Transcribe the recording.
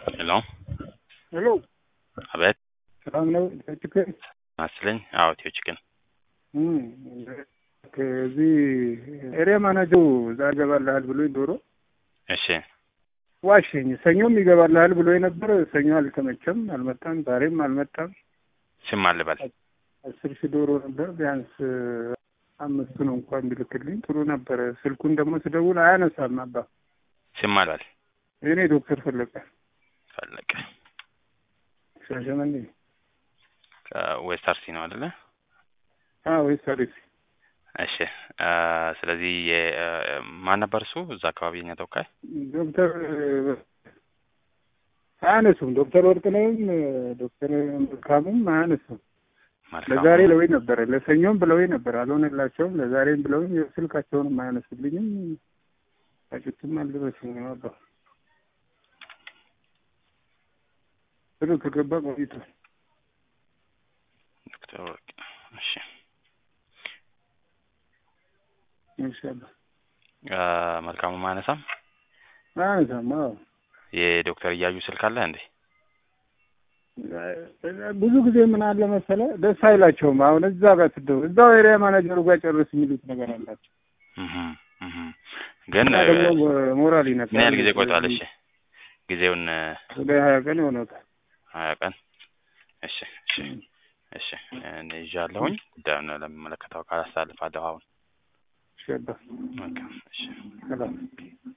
ሄሎ ሄሎ አቤት። ሰላም ነው? ችግር አስለኝ። አዎ ቲዮችክን ከዚህ ኤሪያ ማናጀሩ ዛሬ ይገባልሃል ብሎ ዶሮ እሺ ዋሽኝ ሰኞም ይገባልሃል ብሎ ነበር። ሰኞ አልተመቸም፣ አልመጣም። ዛሬም አልመጣም። ስም አልበል 10,000 ዶሮ ነበር። ቢያንስ 5 ነው እንኳን ቢልክልኝ ጥሩ ነበር። ስልኩን ደግሞ ስደውል አያነሳም። አባ ስም አልበል እኔ ዶክተር ፈለቀ ሻሸመኔ ከዌስት አርሲ ነው አይደለ? ዌስት አርሲ። እሺ ስለዚህ ማን ነበር እሱ እዛ አካባቢ የኛ ተወካይ? ዶክተር አያነሱም። ዶክተር ወርቅነህም ዶክተር መልካሙም አያነሱም። ለዛሬ ብለውኝ ነበር፣ ለሰኞም ብለውኝ ነበር፣ አልሆነላቸውም። ለዛሬም ብለውኝ ስልካቸውንም አያነሱልኝም። አጭትም አልደረሰኝም። አባ ብሎ ከገባ ቆይቷል። ዶክተር ወርቅ እሺ ኢንሻአላህ መልካሙ ማነሳም አዎ የዶክተር እያዩ ስልክ አለ እንዴ? ብዙ ጊዜ ምን አለ መሰለ ደስ አይላቸውም። አሁን እዛ ጋር ትደው እዛው ኤሪያ ማናጀሩ ጋር ጨርስ የሚሉት ነገር አላቸው። ግን ሞራል ይነካል። ምን ያህል ጊዜ ቆይቷል? እሺ ጊዜውን ወደ 20 ቀን ይሆናል። 20 ቀን እሺ እሺ እኔ ይዣለሁኝ። ጉዳዩን ለሚመለከተው አካል አሳልፋለሁ። አሁን ሸባ ኦኬ እሺ ሰላም